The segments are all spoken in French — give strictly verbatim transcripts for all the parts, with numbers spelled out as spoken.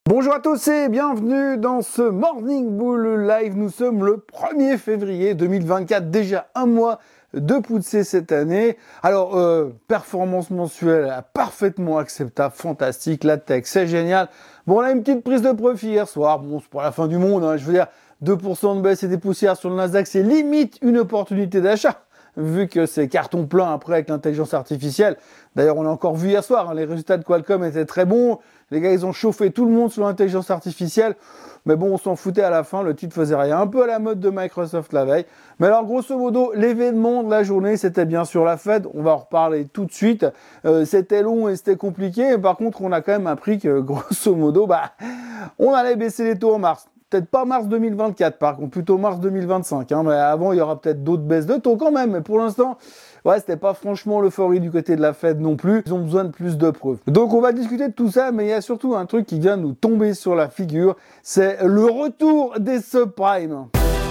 Bonjour à tous et bienvenue dans ce Morning Bull Live. Nous sommes le premier février deux mille vingt-quatre, déjà un mois de poussée cette année. Alors, euh, performance mensuelle parfaitement acceptable, fantastique, la tech, c'est génial. Bon, on a une petite prise de profit hier soir, bon, c'est pas la fin du monde, hein, je veux dire, deux pour cent de baisse et des poussières sur le Nasdaq, c'est limite une opportunité d'achat, vu que c'est carton plein après avec l'intelligence artificielle. D'ailleurs, on l'a encore vu hier soir, hein, les résultats de Qualcomm étaient très bons. Les gars, ils ont chauffé tout le monde sur l'intelligence artificielle. Mais bon, on s'en foutait à la fin, le titre faisait rien. Un peu à la mode de Microsoft la veille. Mais alors, grosso modo, l'événement de la journée, c'était bien sûr la Fed. On va en reparler tout de suite. Euh, c'était long et c'était compliqué. Par contre, on a quand même appris que, grosso modo, bah, on allait baisser les taux en mars. Peut-être pas mars deux mille vingt-quatre, par contre, plutôt mars deux mille vingt-cinq. Hein, mais avant, il y aura peut-être d'autres baisses de taux quand même. Mais pour l'instant, ouais, c'était pas franchement l'euphorie du côté de la Fed non plus. Ils ont besoin de plus de preuves. Donc, on va discuter de tout ça, mais il y a surtout un truc qui vient nous tomber sur la figure. C'est le retour des subprimes.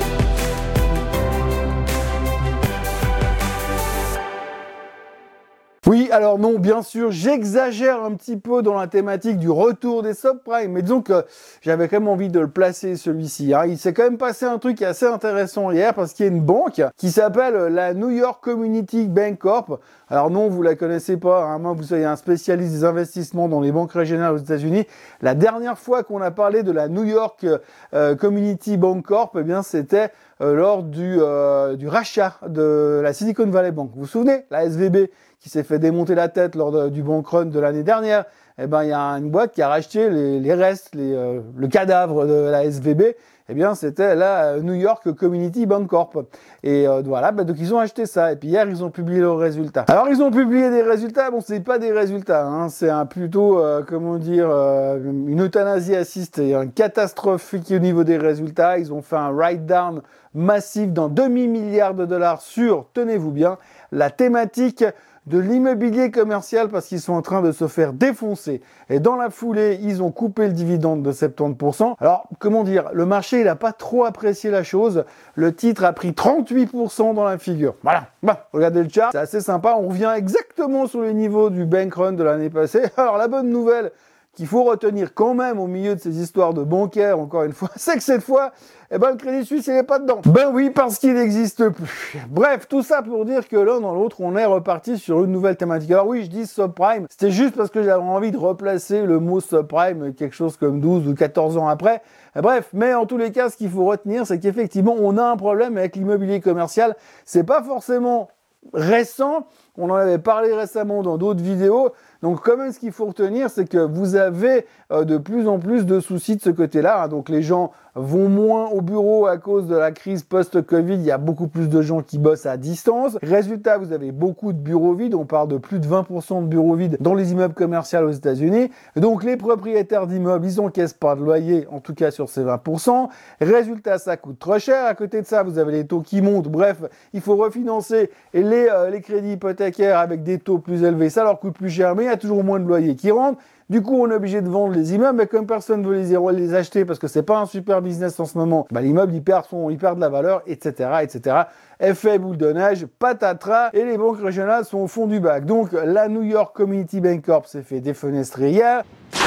Oui, alors non, bien sûr, j'exagère un petit peu dans la thématique du retour des subprimes, mais disons que j'avais quand même envie de le placer celui-ci. Hein. Il s'est quand même passé un truc assez intéressant hier parce qu'il y a une banque qui s'appelle la New York Community Bank Corp. Alors non, vous la connaissez pas, hein. Moi, vous soyez un spécialiste des investissements dans les banques régionales aux États-Unis. La dernière fois qu'on a parlé de la New York euh, Community Bank Corp, eh bien, c'était euh, lors du, euh, du rachat de la Silicon Valley Bank. Vous vous souvenez, la S V B qui s'est fait démonter la tête lors de, du bank run de l'année dernière. Eh ben, il y a une boîte qui a racheté les, les restes, les, euh, le cadavre de la S V B. Eh bien, c'était la New York Community Bank Corp. Et euh, voilà, ben, donc ils ont acheté ça. Et puis hier, ils ont publié leurs résultats. Alors, ils ont publié des résultats. Bon, c'est pas des résultats, hein. C'est un plutôt, euh, comment dire, euh, une euthanasie assistée, un catastrophique au niveau des résultats. Ils ont fait un write-down massif d'un demi-milliard de dollars sur, tenez-vous bien, la thématique de l'immobilier commercial parce qu'ils sont en train de se faire défoncer. Et dans la foulée, ils ont coupé le dividende de soixante-dix pour cent. Alors, comment dire, le marché, il n'a pas trop apprécié la chose. Le titre a pris trente-huit pour cent dans la figure. Voilà. Bah, regardez le chart. C'est assez sympa. On revient exactement sur les niveaux du bank run de l'année passée. Alors, la bonne nouvelle qu'il faut retenir quand même au milieu de ces histoires de bancaires, encore une fois, c'est que cette fois, eh ben, le Crédit Suisse, il n'est pas dedans. Ben oui, parce qu'il n'existe plus. Bref, tout ça pour dire que l'un dans l'autre, on est reparti sur une nouvelle thématique. Alors oui, je dis subprime, c'était juste parce que j'avais envie de replacer le mot subprime quelque chose comme douze ou quatorze ans après. Bref, mais en tous les cas, ce qu'il faut retenir, c'est qu'effectivement, on a un problème avec l'immobilier commercial. C'est pas forcément récent, on en avait parlé récemment dans d'autres vidéos. Donc quand même, ce qu'il faut retenir, c'est que vous avez euh, de plus en plus de soucis de ce côté-là. Hein. Donc les gens vont moins au bureau à cause de la crise post-Covid. Il y a beaucoup plus de gens qui bossent à distance. Résultat, vous avez beaucoup de bureaux vides. On parle de plus de vingt pour cent de bureaux vides dans les immeubles commerciaux aux États-Unis. Donc les propriétaires d'immeubles, ils n'encaissent pas de loyer, en tout cas sur ces vingt pour cent. Résultat, ça coûte trop cher. À côté de ça, vous avez les taux qui montent. Bref, il faut refinancer les, euh, les crédits hypothécaires avec des taux plus élevés. Ça leur coûte plus cher, mais il y a toujours moins de loyers qui rentrent. Du coup, on est obligé de vendre les immeubles, mais comme personne ne veut les, les acheter parce que c'est pas un super business en ce moment, bah, l'immeuble, il perd son, il perd de la valeur, et cetera, et cetera. Effet boule de neige, patatras, et les banques régionales sont au fond du bac. Donc, la New York Community Bank Corp s'est fait défenestrer hier.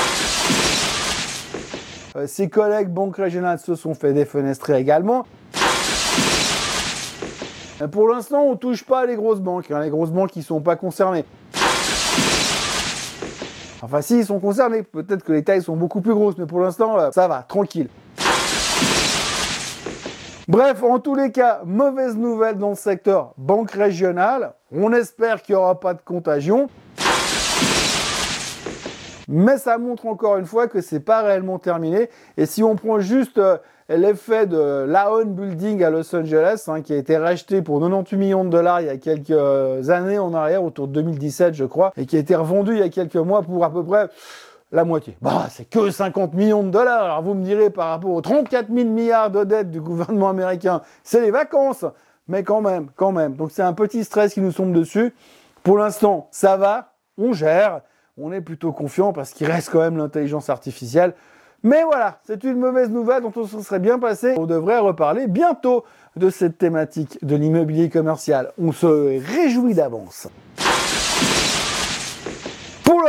Euh, ses collègues banques régionales se sont fait défenestrer également. Euh, pour l'instant, on touche pas les grosses banques, hein, les grosses banques qui sont pas concernées. Enfin, si, ils sont concernés. Peut-être que les tailles sont beaucoup plus grosses, mais pour l'instant, euh, ça va, tranquille. Bref, en tous les cas, mauvaise nouvelle dans le secteur banque régionale. On espère qu'il n'y aura pas de contagion. Mais ça montre encore une fois que c'est pas réellement terminé. Et si on prend juste euh, l'effet de l'Aon Building à Los Angeles, hein, qui a été racheté pour quatre-vingt-dix millions de dollars il y a quelques années en arrière, autour de deux mille dix-sept, je crois, et qui a été revendu il y a quelques mois pour à peu près la moitié. Bah, c'est que cinquante millions de dollars. Alors vous me direz, par rapport aux trente-quatre mille milliards de dettes du gouvernement américain, c'est les vacances. Mais quand même, quand même. Donc c'est un petit stress qui nous tombe dessus. Pour l'instant, ça va, on gère. On est plutôt confiant parce qu'il reste quand même l'intelligence artificielle. Mais voilà, c'est une mauvaise nouvelle dont on se serait bien passé. On devrait reparler bientôt de cette thématique de l'immobilier commercial. On se réjouit d'avance. Pour le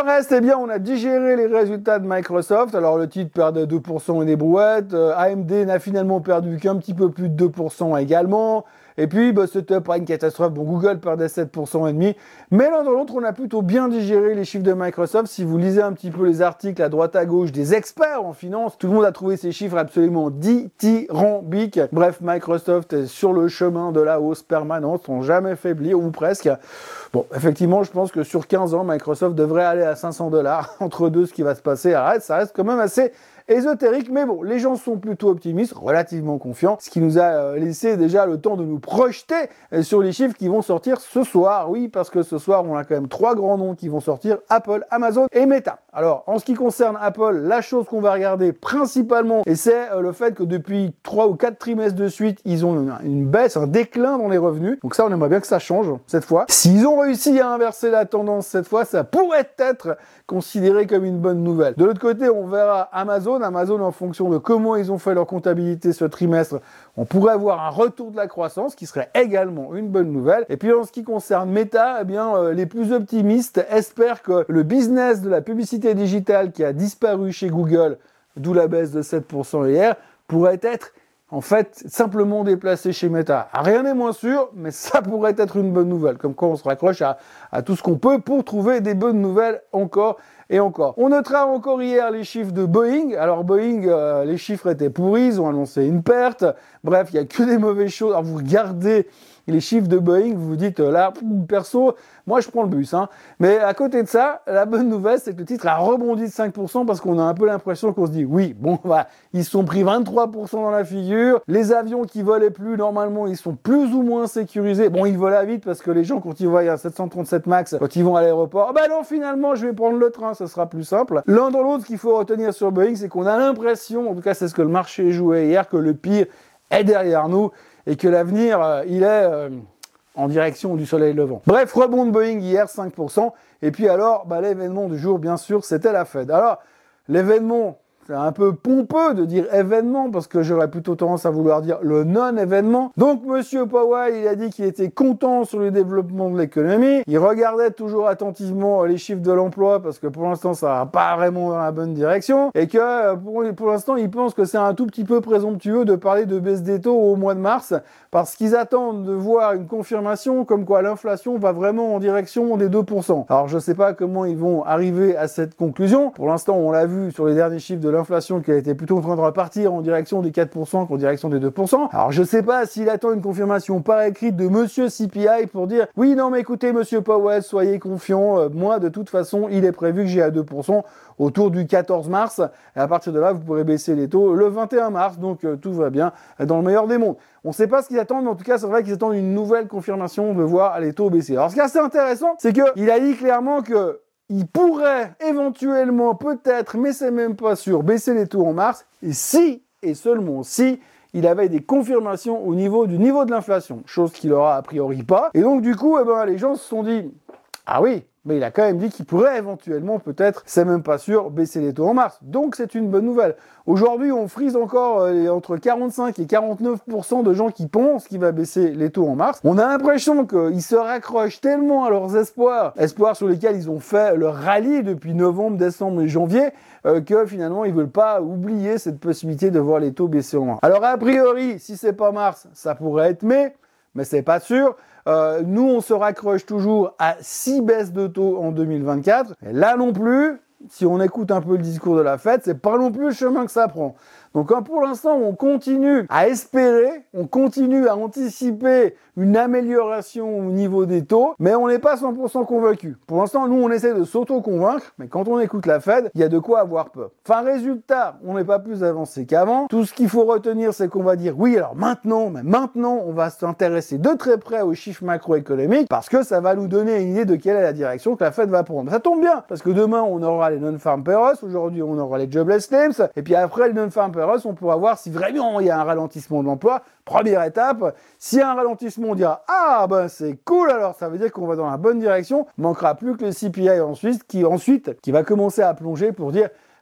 reste, eh bien, on a digéré les résultats de Microsoft. Alors, le titre perdait deux pour cent et des brouettes. Euh, A M D n'a finalement perdu qu'un petit peu plus de deux pour cent également. Et puis, bah, c'était pas une catastrophe. Bon, Google perdait sept pour cent et demi. Mais l'un dans l'autre, on a plutôt bien digéré les chiffres de Microsoft. Si vous lisez un petit peu les articles à droite à gauche des experts en finance, tout le monde a trouvé ces chiffres absolument dithyrambiques. Bref, Microsoft est sur le chemin de la hausse permanente, sans jamais faiblir, ou presque. Bon, effectivement, je pense que sur quinze ans, Microsoft devrait aller à cinq cents dollars. Entre deux, ce qui va se passer, arrête, ça reste quand même assez ésotérique, mais bon, les gens sont plutôt optimistes, relativement confiants, ce qui nous a laissé déjà le temps de nous projeter sur les chiffres qui vont sortir ce soir. Oui, parce que ce soir, on a quand même trois grands noms qui vont sortir, Apple, Amazon et Meta. Alors, en ce qui concerne Apple, la chose qu'on va regarder principalement, et c'est le fait que depuis trois ou quatre trimestres de suite, ils ont une baisse, un déclin dans les revenus. Donc ça, on aimerait bien que ça change cette fois. S'ils ont réussi à inverser la tendance cette fois, ça pourrait être considéré comme une bonne nouvelle. De l'autre côté, on verra Amazon. Amazon, en fonction de comment ils ont fait leur comptabilité ce trimestre, on pourrait avoir un retour de la croissance, qui serait également une bonne nouvelle. Et puis, en ce qui concerne Meta, eh bien, euh, les plus optimistes espèrent que le business de la publicité digitale qui a disparu chez Google, d'où la baisse de sept pour cent hier, pourrait être en fait simplement déplacé chez Meta. Rien n'est moins sûr, mais ça pourrait être une bonne nouvelle. Comme quoi on se raccroche à, à tout ce qu'on peut pour trouver des bonnes nouvelles encore et encore. On notera encore hier les chiffres de Boeing. Alors Boeing, euh, les chiffres étaient pourris, ils ont annoncé une perte. Bref, il n'y a que des mauvaises choses. Alors vous regardez les chiffres de Boeing, vous vous dites là, perso, moi je prends le bus. Hein. Mais à côté de ça, la bonne nouvelle, c'est que le titre a rebondi de cinq pour cent parce qu'on a un peu l'impression qu'on se dit, oui, bon, bah, ils se sont pris vingt-trois pour cent dans la figure. Les avions qui volaient plus, normalement, ils sont plus ou moins sécurisés. Bon, ils volaient vite parce que les gens, quand ils voient un sept cent trente-sept MAX, quand ils vont à l'aéroport, bah non, finalement, je vais prendre le train, ça sera plus simple. L'un dans l'autre, ce qu'il faut retenir sur Boeing, c'est qu'on a l'impression, en tout cas, c'est ce que le marché jouait hier, que le pire est derrière nous et que l'avenir, euh, il est euh, en direction du soleil levant. Bref, rebond de Boeing hier, cinq pour cent. Et puis alors, bah, l'événement du jour, bien sûr, c'était la Fed. Alors, l'événement, c'est un peu pompeux de dire événement, parce que j'aurais plutôt tendance à vouloir dire le non-événement. Donc, Monsieur Powell, il a dit qu'il était content sur le développement de l'économie. Il regardait toujours attentivement les chiffres de l'emploi, parce que pour l'instant, ça va pas vraiment dans la bonne direction. Et que, pour, pour l'instant, il pense que c'est un tout petit peu présomptueux de parler de baisse des taux au mois de mars, parce qu'ils attendent de voir une confirmation comme quoi l'inflation va vraiment en direction des deux pour cent. Alors, je sais pas comment ils vont arriver à cette conclusion. Pour l'instant, on l'a vu sur les derniers chiffres de l'inflation qui a été plutôt en train de repartir en direction des quatre pour cent qu'en direction des deux pour cent. Alors je sais pas s'il attend une confirmation par écrit de Monsieur C P I pour dire oui non mais écoutez Monsieur Powell, soyez confiant, euh, moi de toute façon il est prévu que j'ai à deux pour cent autour du quatorze mars et à partir de là vous pourrez baisser les taux le vingt et un mars, donc euh, tout va bien dans le meilleur des mondes. On sait pas ce qu'ils attendent, mais en tout cas c'est vrai qu'ils attendent une nouvelle confirmation de voir les taux baisser. Alors ce qui est assez intéressant, c'est que il a dit clairement que il pourrait éventuellement, peut-être, mais c'est même pas sûr, baisser les taux en mars, et si, et seulement si, il avait des confirmations au niveau du niveau de l'inflation, chose qu'il aura a priori pas. Et donc du coup, eh ben, les gens se sont dit, ah oui, mais il a quand même dit qu'il pourrait éventuellement, peut-être, c'est même pas sûr, baisser les taux en mars. Donc c'est une bonne nouvelle. Aujourd'hui, on frise encore euh, entre quarante-cinq et quarante-neuf pour cent de gens qui pensent qu'il va baisser les taux en mars. On a l'impression qu'ils se raccrochent tellement à leurs espoirs, espoirs sur lesquels ils ont fait leur rallye depuis novembre, décembre et janvier, euh, que finalement ils veulent pas oublier cette possibilité de voir les taux baisser en mars. Alors a priori, si c'est pas mars, ça pourrait être mai, mais c'est pas sûr. Euh, nous, on se raccroche toujours à six baisses de taux en deux mille vingt-quatre. Et là non plus, si on écoute un peu le discours de la Fed, c'est pas non plus le chemin que ça prend. Donc hein, pour l'instant, on continue à espérer, on continue à anticiper une amélioration au niveau des taux, mais on n'est pas cent pour cent convaincu. Pour l'instant, nous, on essaie de s'auto-convaincre, mais quand on écoute la Fed, il y a de quoi avoir peur. Enfin, résultat, on n'est pas plus avancé qu'avant. Tout ce qu'il faut retenir, c'est qu'on va dire, oui, alors maintenant, mais maintenant, on va s'intéresser de très près aux chiffres macroéconomiques, parce que ça va nous donner une idée de quelle est la direction que la Fed va prendre. Ça tombe bien, parce que demain, on aura les non-farm payrolls, aujourd'hui, on aura les jobless claims, et puis après les non-farm payrolls, on pourra voir si vraiment il y a un ralentissement de l'emploi. Première étape, s'il y a un ralentissement, on dira « Ah, ben c'est cool, alors ça veut dire qu'on va dans la bonne direction ». Manquera plus que le C P I ensuite, qui ensuite, qui va commencer à plonger pour dire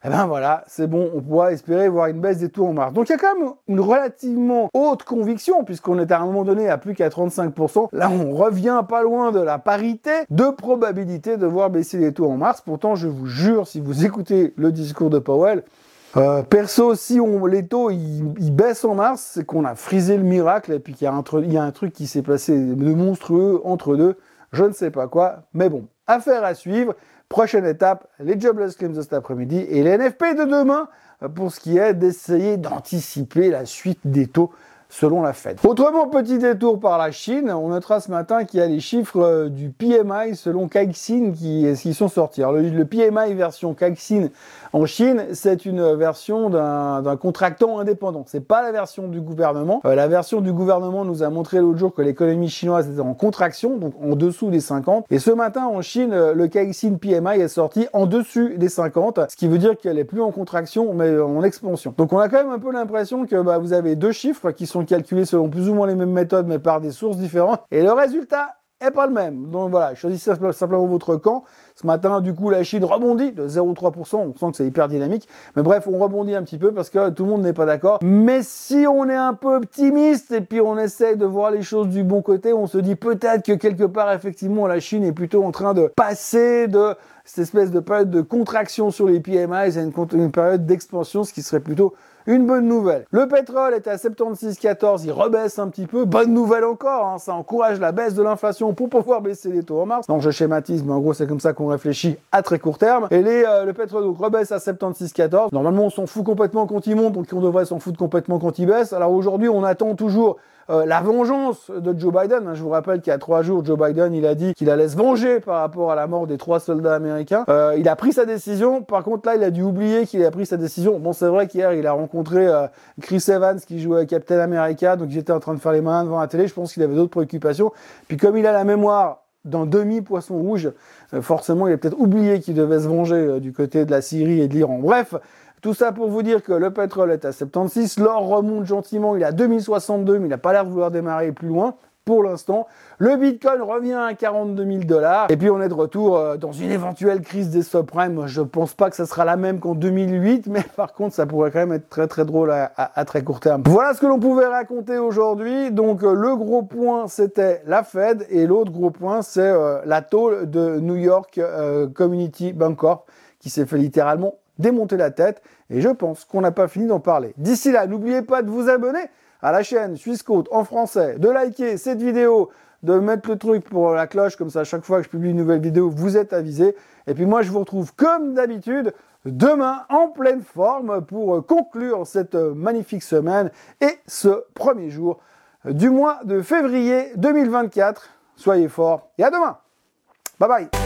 eh ben voilà, c'est bon, on pourra espérer voir une baisse des taux en mars. Donc il y a quand même une relativement haute conviction, puisqu'on est à un moment donné à plus qu'à trente-cinq pour cent. Là, on revient pas loin de la parité de probabilité de voir baisser les taux en mars. Pourtant, je vous jure, si vous écoutez le discours de Powell, Euh, perso, si on, les taux ils, ils baissent en mars, c'est qu'on a frisé le miracle et puis qu'il y a un, il y a un truc qui s'est passé de monstrueux entre deux, je ne sais pas quoi, mais bon, affaire à suivre. Prochaine étape, les jobless claims de cet après-midi et les N F P de demain pour ce qui est d'essayer d'anticiper la suite des taux selon la Fed. Autrement, petit détour par la Chine, on notera ce matin qu'il y a les chiffres du P M I selon Caixin qui, qui sont sortis. Alors, le, le P M I version Caixin en Chine, c'est une version d'un contractant indépendant. C'est pas la version du gouvernement. Euh, la version du gouvernement nous a montré l'autre jour que l'économie chinoise était en contraction, donc en dessous des cinquante. Et ce matin, en Chine, le Caixin P M I est sorti en dessus des cinquante, ce qui veut dire qu'elle est plus en contraction, mais en expansion. Donc, on a quand même un peu l'impression que bah, vous avez deux chiffres qui sont calculés selon plus ou moins les mêmes méthodes, mais par des sources différentes. Et le résultat est pas le même. Donc voilà, choisissez simplement votre camp. Ce matin, du coup, la Chine rebondit de zéro virgule trois pour cent. On sent que c'est hyper dynamique. Mais bref, on rebondit un petit peu parce que tout le monde n'est pas d'accord. Mais si on est un peu optimiste et puis on essaye de voir les choses du bon côté, on se dit peut-être que quelque part, effectivement, la Chine est plutôt en train de passer de cette espèce de période de contraction sur les P M I à une, une période d'expansion, ce qui serait plutôt une bonne nouvelle. Le pétrole est à soixante-seize virgule quatorze, il rebaisse un petit peu. Bonne nouvelle encore, hein, ça encourage la baisse de l'inflation pour pouvoir baisser les taux en mars. Donc je schématise, mais en gros c'est comme ça qu'on réfléchit à très court terme. Et les, euh, le pétrole donc rebaisse à soixante-seize virgule quatorze. Normalement on s'en fout complètement quand il monte, donc on devrait s'en foutre complètement quand il baisse. Alors aujourd'hui on attend toujours Euh, la vengeance de Joe Biden. Je vous rappelle qu'il y a trois jours, Joe Biden, il a dit qu'il allait se venger par rapport à la mort des trois soldats américains. Euh, il a pris sa décision. Par contre, là, il a dû oublier qu'il a pris sa décision. Bon, c'est vrai qu'hier, il a rencontré euh, Chris Evans qui jouait Captain America. Donc, j'étais en train de faire les malins devant la télé. Je pense qu'il avait d'autres préoccupations. Puis, comme il a la mémoire d'un demi-poisson rouge, euh, forcément, il a peut-être oublié qu'il devait se venger euh, du côté de la Syrie et de l'Iran. Bref, tout ça pour vous dire que le pétrole est à soixante-seize, l'or remonte gentiment, il est à deux mille soixante-deux, mais il n'a pas l'air de vouloir démarrer plus loin pour l'instant. Le Bitcoin revient à quarante-deux mille dollars. Et puis on est de retour euh, dans une éventuelle crise des subprimes. Je pense pas que ça sera la même qu'en deux mille huit, mais par contre ça pourrait quand même être très très drôle à, à, à très court terme. Voilà ce que l'on pouvait raconter aujourd'hui. Donc euh, le gros point c'était la Fed et l'autre gros point c'est euh, la tôle de New York euh, Community Bank Corp qui s'est fait littéralement démonter la tête, et je pense qu'on n'a pas fini d'en parler. D'ici là, n'oubliez pas de vous abonner à la chaîne Swissquote en français, de liker cette vidéo, de mettre le truc pour la cloche, comme ça à chaque fois que je publie une nouvelle vidéo, vous êtes avisé. Et puis moi, je vous retrouve comme d'habitude demain en pleine forme pour conclure cette magnifique semaine et ce premier jour du mois de février deux mille vingt-quatre. Soyez forts et à demain. Bye bye.